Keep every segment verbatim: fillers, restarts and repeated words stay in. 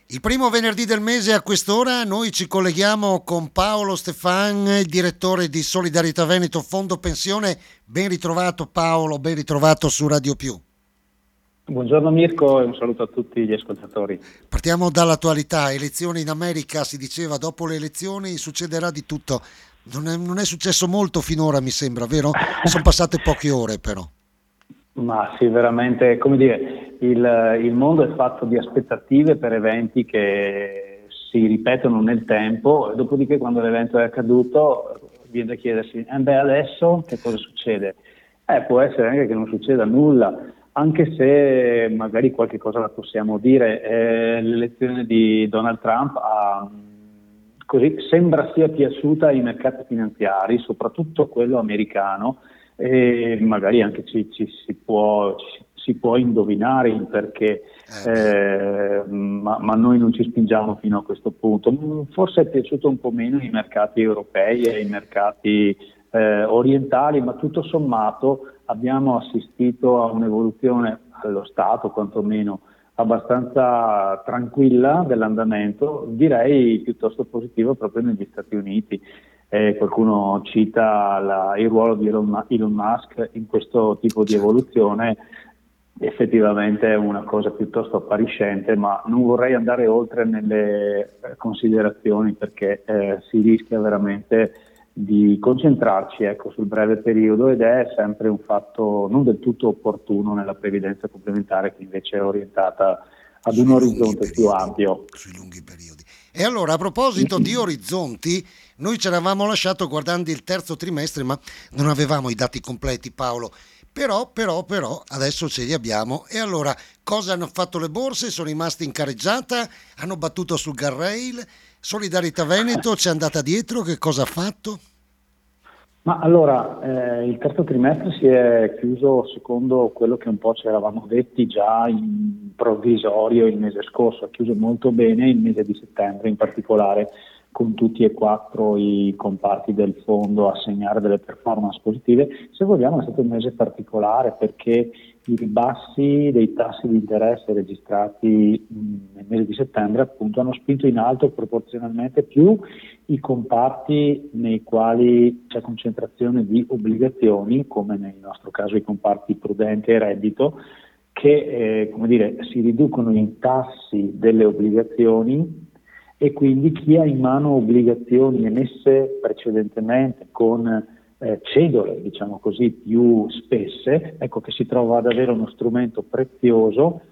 Il primo venerdì del mese a quest'ora noi ci colleghiamo con Paolo Stefan, il direttore di Solidarietà Veneto Fondo Pensione. Ben ritrovato Paolo, ben ritrovato su Radio Più. Buongiorno Mirko e un saluto a tutti gli ascoltatori. Partiamo dall'attualità. Elezioni in America, si diceva dopo le elezioni succederà di tutto. Non è, non è successo molto finora, mi sembra, vero? Sono passate poche ore però. Ma sì, veramente, come dire, il, il mondo è fatto di aspettative per eventi che si ripetono nel tempo, e dopodiché quando l'evento è accaduto viene da chiedersi, eh beh adesso che cosa succede? Eh, può essere anche che non succeda nulla, anche se magari qualche cosa la possiamo dire. Eh, l'elezione di Donald Trump ha, così, sembra sia piaciuta ai mercati finanziari, soprattutto quello americano, e magari anche ci, ci si, può, ci, si può indovinare il perché, eh, ma, ma noi non ci spingiamo fino a questo punto. Forse è piaciuto un po' meno ai mercati europei e ai mercati eh, orientali, ma tutto sommato abbiamo assistito a un'evoluzione allo Stato quantomeno abbastanza tranquilla dell'andamento, direi piuttosto positivo proprio negli Stati Uniti. Eh, qualcuno cita la, il ruolo di Elon, Elon Musk in questo tipo di evoluzione. Effettivamente è una cosa piuttosto appariscente, ma non vorrei andare oltre nelle considerazioni perché eh, si rischia veramente di concentrarci ecco, sul breve periodo, ed è sempre un fatto non del tutto opportuno nella previdenza complementare, che invece è orientata ad Sui un orizzonte periodi, più ampio. Sui lunghi periodi. E allora, a proposito di orizzonti, noi ci eravamo lasciato guardando il terzo trimestre, ma non avevamo i dati completi, Paolo. Però, però, però, adesso ce li abbiamo. E allora, cosa hanno fatto le borse? Sono rimaste in careggiata? Hanno battuto sul guardrail? Solidarietà Veneto ci è andata dietro? Che cosa ha fatto? Ma allora, eh, il terzo trimestre si è chiuso secondo quello che un po' ci eravamo detti già in provvisorio il mese scorso, ha chiuso molto bene il mese di settembre in particolare, con tutti e quattro i comparti del fondo a segnare delle performance positive. Se vogliamo è stato un mese particolare perché i ribassi dei tassi di interesse registrati mh, nel mese di settembre appunto hanno spinto in alto proporzionalmente più i comparti nei quali c'è concentrazione di obbligazioni, come nel nostro caso i comparti prudente e reddito, che eh, come dire, si riducono i tassi delle obbligazioni, e quindi chi ha in mano obbligazioni emesse precedentemente con eh, cedole, diciamo così, più spesse, ecco che si trova ad avere uno strumento prezioso,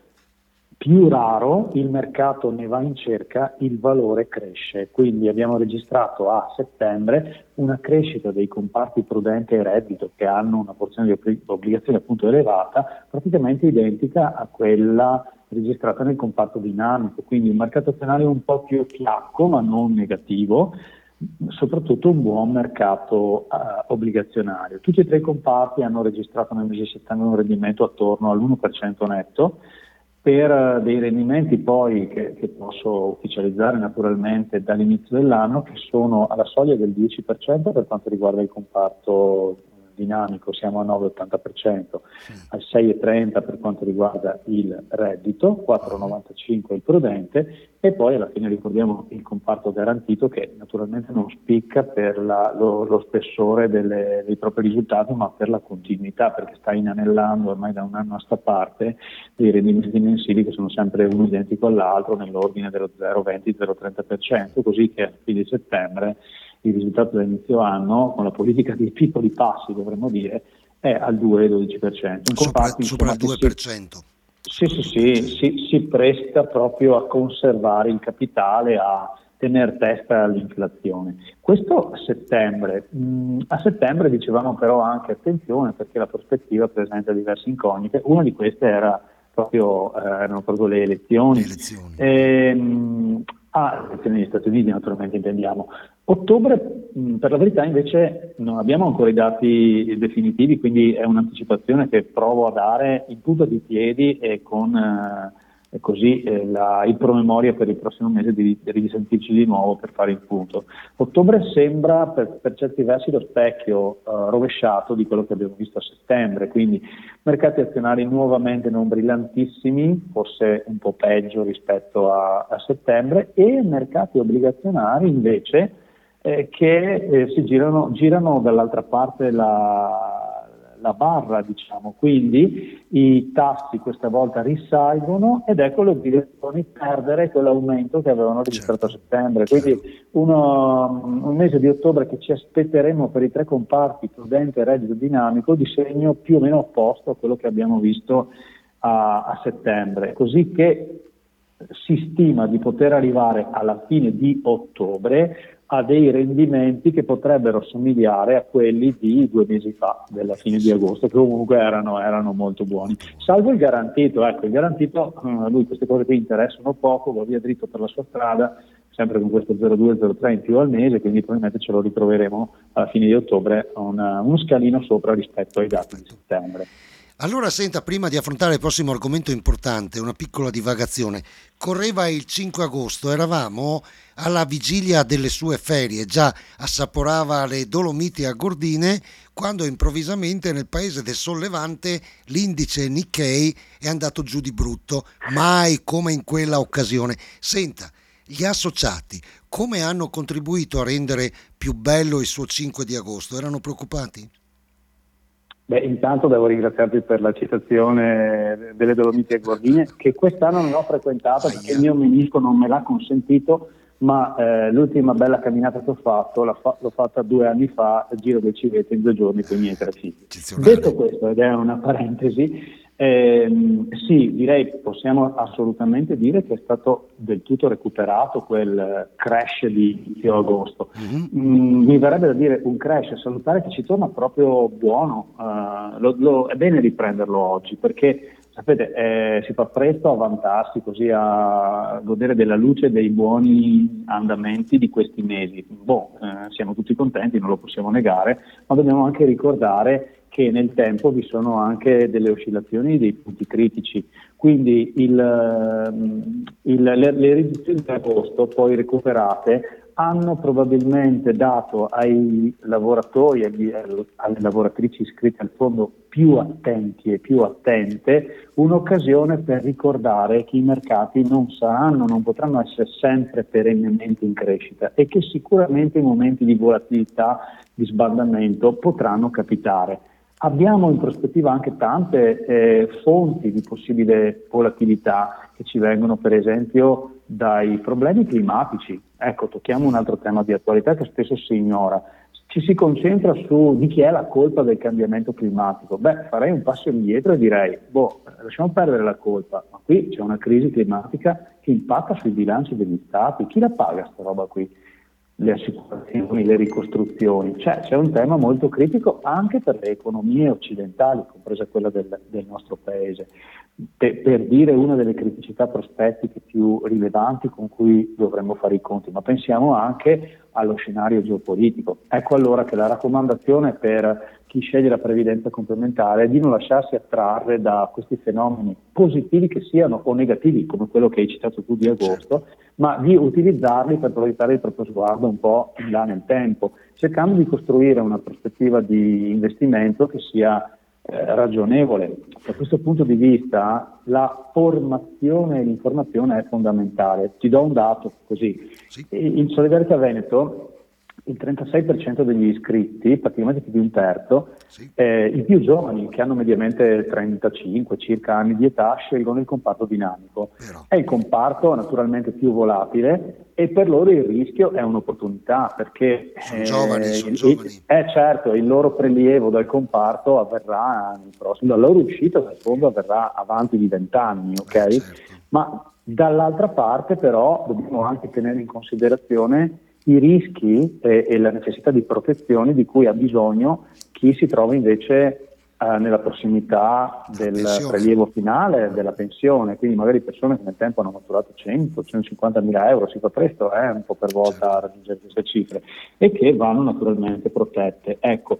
più raro, il mercato ne va in cerca, il valore cresce. Quindi abbiamo registrato a settembre una crescita dei comparti prudente e reddito, che hanno una porzione di obbligazioni appunto elevata, praticamente identica a quella registrata nel comparto dinamico, quindi un mercato azionario un po' più fiacco ma non negativo, soprattutto un buon mercato uh, obbligazionario. Tutti e tre i comparti hanno registrato nel mese di settembre un rendimento attorno all'uno per cento netto, per uh, dei rendimenti poi che, che posso ufficializzare naturalmente dall'inizio dell'anno, che sono alla soglia del dieci per cento per quanto riguarda il comparto dinamico, siamo a nove virgola ottanta per cento, al sei virgola trenta per quanto riguarda il reddito, quattro virgola novantacinque il prudente, e poi alla fine ricordiamo il comparto garantito, che naturalmente non spicca per la, lo, lo spessore delle, dei propri risultati, ma per la continuità, perché sta inanellando ormai da un anno a sta parte dei rendimenti mensili che sono sempre uno identico all'altro, nell'ordine dello zero virgola venti zero virgola trenta per cento, così che a fine settembre il risultato da inizio anno, con la politica dei piccoli passi dovremmo dire, è al due virgola dodici per cento. Sopra, sopra il due per cento. Sì, sì, sì, si, si presta proprio a conservare il capitale, a tenere testa all'inflazione. Questo a settembre. Mm, a settembre dicevamo però anche attenzione, perché la prospettiva presenta diverse incognite. Una di queste era proprio, eh, erano proprio le elezioni. Le elezioni. Ehm, ah, le elezioni negli Stati Uniti naturalmente intendiamo. Ottobre, mh, per la verità invece non abbiamo ancora i dati definitivi, quindi è un'anticipazione che provo a dare in punta di piedi e con, eh, e così eh, la, il promemoria per il prossimo mese di, di risentirci di nuovo per fare il punto. Ottobre sembra per, per certi versi lo specchio uh, rovesciato di quello che abbiamo visto a settembre, quindi mercati azionari nuovamente non brillantissimi, forse un po' peggio rispetto a, a settembre, e mercati obbligazionari invece eh, che eh, si girano, girano dall'altra parte la la barra, diciamo, quindi i tassi questa volta risalgono ed ecco le obbligazioni perdere quell'aumento che avevano registrato a settembre, quindi uno, un mese di ottobre che ci aspetteremo per i tre comparti prudente e reddito dinamico di segno più o meno opposto a quello che abbiamo visto a, a settembre, così che si stima di poter arrivare alla fine di ottobre a dei rendimenti che potrebbero somigliare a quelli di due mesi fa, della fine di agosto, che comunque erano, erano molto buoni. Salvo il garantito, ecco, il garantito, a lui queste cose qui interessano poco, va via dritto per la sua strada, sempre con questo zero virgola due zero virgola tre in più al mese, quindi probabilmente ce lo ritroveremo alla fine di ottobre una, uno scalino sopra rispetto ai dati di settembre. Allora senta, prima di affrontare il prossimo argomento importante, una piccola divagazione. Correva il cinque agosto, eravamo alla vigilia delle sue ferie, già assaporava le Dolomiti a Gordine, quando improvvisamente nel paese del Sollevante l'indice Nikkei è andato giù di brutto, mai come in quella occasione. Senta, gli associati come hanno contribuito a rendere più bello il suo cinque di agosto? Erano preoccupati? Beh, intanto devo ringraziarti per la citazione delle Dolomiti e Gordine, che quest'anno non ho frequentato perché il mio menisco non me l'ha consentito, ma eh, l'ultima bella camminata che ho fatto l'ho, fa- l'ho fatta due anni fa al Giro del Civete in due giorni con i miei tre figli. Detto questo, ed è una parentesi, ehm, sì, direi possiamo assolutamente dire che è stato del tutto recuperato quel crash di inizio agosto. Mm-hmm. Mm, mi verrebbe da dire un crash salutare che ci torna proprio buono, uh, lo, lo, è bene riprenderlo oggi perché sapete, eh, si fa presto a vantarsi così, a godere della luce dei buoni andamenti di questi mesi. Boh, eh, siamo tutti contenti, non lo possiamo negare, ma dobbiamo anche ricordare che nel tempo vi sono anche delle oscillazioni, dei punti critici. Quindi il, il, le, le riduzioni di agosto poi recuperate hanno probabilmente dato ai lavoratori e alle lavoratrici iscritte al fondo più attenti e più attente un'occasione per ricordare che i mercati non saranno, non potranno essere sempre perennemente in crescita e che sicuramente i momenti di volatilità, di sbandamento potranno capitare. Abbiamo in prospettiva anche tante eh, fonti di possibile volatilità che ci vengono per esempio dai problemi climatici. Ecco, tocchiamo un altro tema di attualità che spesso si ignora. Ci si concentra su di chi è la colpa del cambiamento climatico. Beh, farei un passo indietro e direi, boh, lasciamo perdere la colpa, ma qui c'è una crisi climatica che impatta sui bilanci degli stati. Chi la paga sta roba qui? Le assicurazioni, le ricostruzioni, cioè c'è un tema molto critico anche per le economie occidentali, compresa quella del, del nostro paese, per, per dire una delle criticità prospettiche più rilevanti con cui dovremmo fare i conti, ma pensiamo anche allo scenario geopolitico. Ecco allora che la raccomandazione per chi sceglie la previdenza complementare è di non lasciarsi attrarre da questi fenomeni positivi che siano o negativi, come quello che hai citato tu di agosto, ma di utilizzarli per proiettare il proprio sguardo un po' in là nel tempo, cercando di costruire una prospettiva di investimento che sia eh, ragionevole. Da questo punto di vista la formazione e l'informazione è fondamentale. Ti do un dato così. Sì. In Solidarietà Veneto il trentasei per cento degli iscritti, praticamente più di un terzo, sì. eh, i più giovani, che hanno mediamente trentacinque circa anni di età, scelgono il comparto dinamico. Però. È il comparto naturalmente più volatile e per loro il rischio è un'opportunità, perché sono eh, giovani, sono il, giovani. Eh, certo, il loro prelievo dal comparto avverrà nel prossimo, la loro uscita dal fondo avverrà avanti di vent'anni, ok? Eh, certo. Ma dall'altra parte però dobbiamo anche tenere in considerazione i rischi e, e la necessità di protezione di cui ha bisogno chi si trova invece eh, nella prossimità del prelievo finale della pensione, quindi magari persone che nel tempo hanno maturato cento centocinquanta mila euro, si fa presto eh, un po' per volta a raggiungere queste cifre, e che vanno naturalmente protette. Ecco,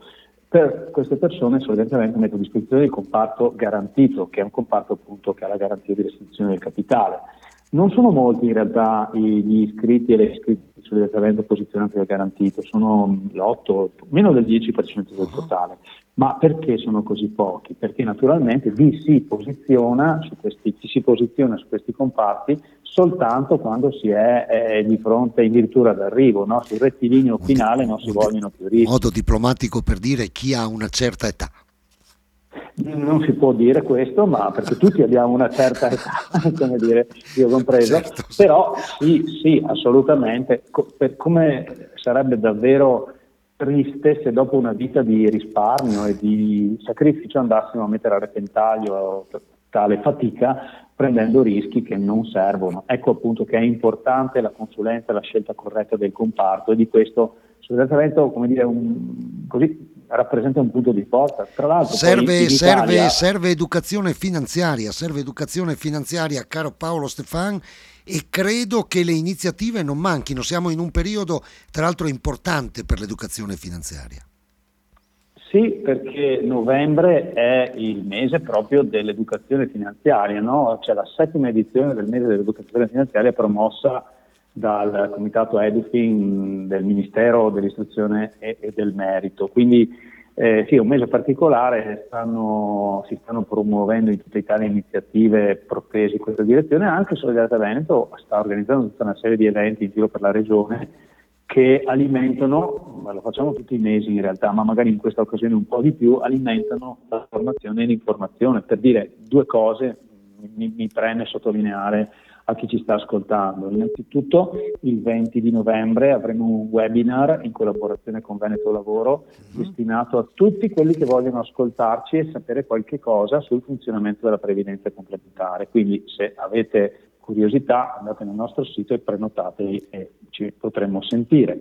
per queste persone solitamente metto a disposizione il comparto garantito, che è un comparto appunto che ha la garanzia di restituzione del capitale. Non sono molti in realtà gli iscritti e le iscritte solitamente posizionati al garantito, sono l'otto, meno del dieci per cento del totale. Ma perché sono così pochi? Perché naturalmente vi si posiziona su questi, ci si posiziona su questi comparti soltanto quando si è eh, di fronte addirittura d'arrivo, no? Sul rettilineo finale non si vogliono più rischi. Modo diplomatico per dire chi ha una certa età. Non si può dire questo, ma perché tutti abbiamo una certa età, come dire, io compreso, certo, sì. Però sì, sì, assolutamente, Co- per come sarebbe davvero triste se dopo una vita di risparmio e di sacrificio andassimo a mettere a repentaglio tale fatica prendendo rischi che non servono. Ecco appunto che è importante la consulenza e la scelta corretta del comparto, e di questo solitamente, come dire, un, così rappresenta un punto di forza. Tra l'altro serve, poi serve, Italia... serve educazione finanziaria, serve educazione finanziaria, caro Paolo Stefan, e credo che le iniziative non manchino. Siamo in un periodo tra l'altro importante per l'educazione finanziaria. Sì, perché novembre è il mese proprio dell'educazione finanziaria, no? C'è la settima edizione del mese dell'educazione finanziaria promossa dal Comitato Edufin del Ministero dell'Istruzione e, e del Merito. Quindi eh, sì, è un mese particolare, stanno, si stanno promuovendo in tutta Italia iniziative protese in questa direzione. Anche Solidarietà Veneto sta organizzando tutta una serie di eventi in giro per la regione che alimentano, lo facciamo tutti i mesi in realtà, ma magari in questa occasione un po' di più, alimentano la formazione e l'informazione. Per dire due cose, mi, mi preme sottolineare a chi ci sta ascoltando. Innanzitutto il venti di novembre avremo un webinar in collaborazione con Veneto Lavoro mm-hmm. destinato a tutti quelli che vogliono ascoltarci e sapere qualche cosa sul funzionamento della previdenza complementare. Quindi se avete curiosità andate nel nostro sito e prenotatevi e ci potremo sentire.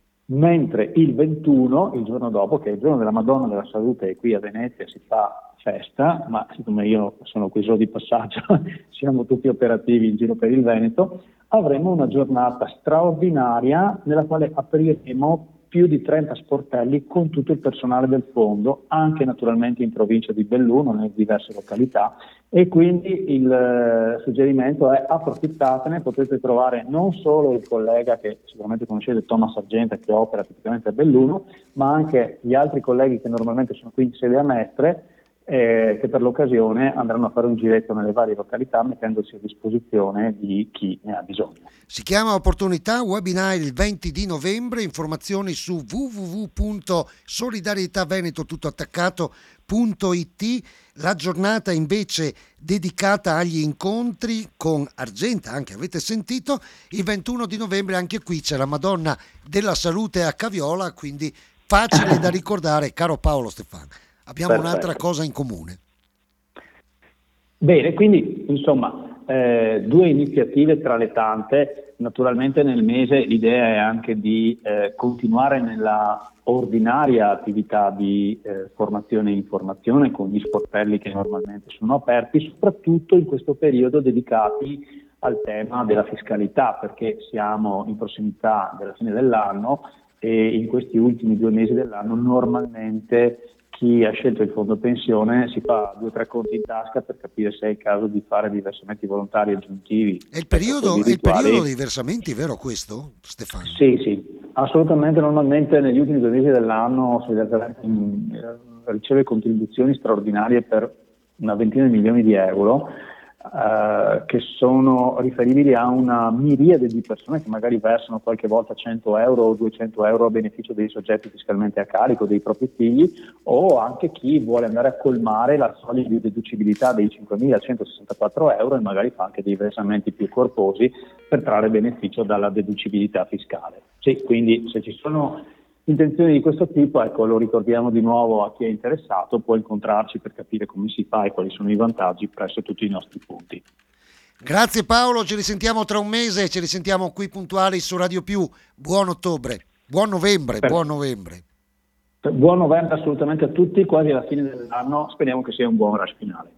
Mentre il ventuno, il giorno dopo, che è il giorno della Madonna della Salute, e qui a Venezia si fa festa, ma siccome io sono qui solo di passaggio, siamo tutti operativi in giro per il Veneto, avremo una giornata straordinaria nella quale apriremo più di trenta sportelli con tutto il personale del fondo, anche naturalmente in provincia di Belluno, nelle diverse località, e quindi il eh, suggerimento è approfittatene. Potete trovare non solo il collega che sicuramente conoscete, Thomas Argenta, che opera tipicamente a Belluno, ma anche gli altri colleghi che normalmente sono qui in sede a Mestre, eh, che per l'occasione andranno a fare un giretto nelle varie località mettendosi a disposizione di chi ne ha bisogno. Si chiama Opportunità, webinar il venti di novembre, informazioni su w w w punto solidarietaveneto tutto attaccato punto i t. La giornata invece dedicata agli incontri con Argenta, anche avete sentito, il ventuno di novembre anche qui c'è la Madonna della Salute a Caviola, quindi facile da ricordare, caro Paolo Stefan. Abbiamo Perfetto. Un'altra cosa in comune. Bene, quindi insomma eh, due iniziative tra le tante. Naturalmente nel mese l'idea è anche di eh, continuare nella ordinaria attività di eh, formazione e informazione con gli sportelli che normalmente sono aperti, soprattutto in questo periodo dedicati al tema della fiscalità, perché siamo in prossimità della fine dell'anno e in questi ultimi due mesi dell'anno normalmente chi ha scelto il fondo pensione si fa due o tre conti in tasca per capire se è il caso di fare dei versamenti volontari aggiuntivi. È il periodo, è il periodo dei versamenti, vero questo, Stefano? Sì, sì, assolutamente. Normalmente negli ultimi due mesi dell'anno si riceve contribuzioni straordinarie per una ventina di milioni di euro, Uh, che sono riferibili a una miriade di persone che magari versano qualche volta cento euro o duecento euro a beneficio dei soggetti fiscalmente a carico dei propri figli, o anche chi vuole andare a colmare la soglia di deducibilità dei cinquemilacentosessantaquattro euro e magari fa anche dei versamenti più corposi per trarre beneficio dalla deducibilità fiscale. Sì, quindi se ci sono intenzioni di questo tipo, ecco, lo ricordiamo di nuovo a chi è interessato, può incontrarci per capire come si fa e quali sono i vantaggi presso tutti i nostri punti. Grazie Paolo, ci risentiamo tra un mese, ci risentiamo qui puntuali su Radio Più. Buon ottobre, buon novembre, per... buon novembre. Buon novembre assolutamente a tutti, quasi alla fine dell'anno, speriamo che sia un buon rush finale.